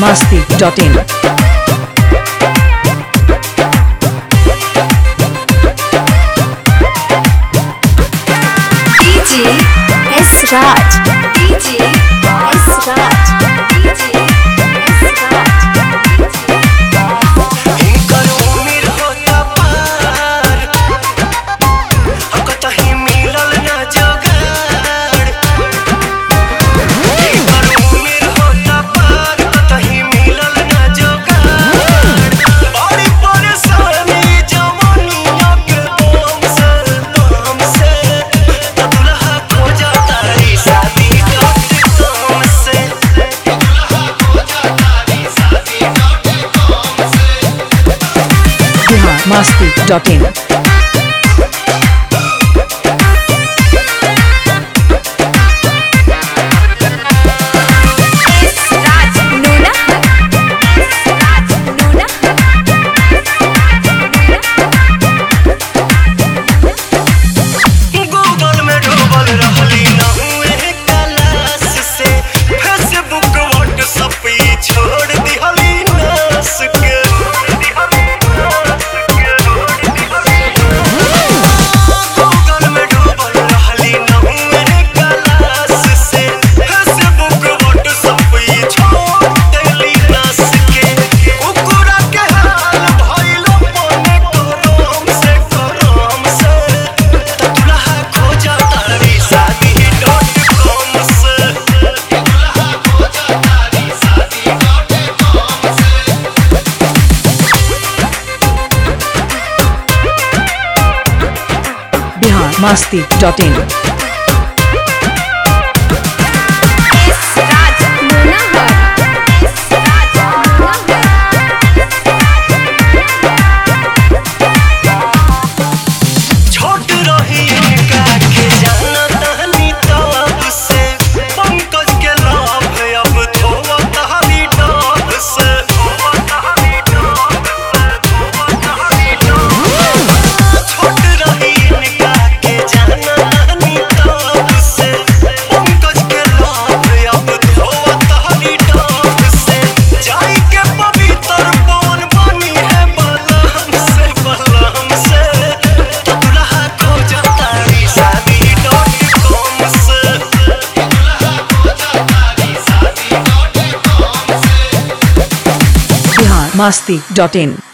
biharmasti.in DJ S Raj, DJ S Raj, DJ S Raj. इनकर उम्र होता पार, कतही मिलल ना जोगाड़। इनकर उम्र होता पार, कतही मिलल ना जोगाड़। बड़ी परेशानी जवानिया के बम से, त दुल्हा खोजा तारी शादी .com से। biharmasti.in S Raj Nuna, S Raj Nuna. Google में डूबल रहली नहुए क्लास से, फेसबुक व्हाट्सएप पे छोड़ दिहली नास के। गूगल में डूबल रहली नहुए क्लास से, फेसबुक व्हाट्सएप पे छोड़ दिहली नास के। कुकुरा के हाल भइलो मने करम से, त दुल्हा खोजा तारी शादी .com से। biharmasti.in S Raj Nuna, S Raj Nuna. छोट रही इनका के जाना तहनी तब से, पंकज के लाभ अब धोवा तहनी डब से। छोट रही इनका के जाना तहनी तब से, पंकज के लाभ अब धोवा तहनी डब से। जाई के पवित्र पवन बनी है बलम से, त दुल्हा खोजा तारी शादी .com से। biharmasti.in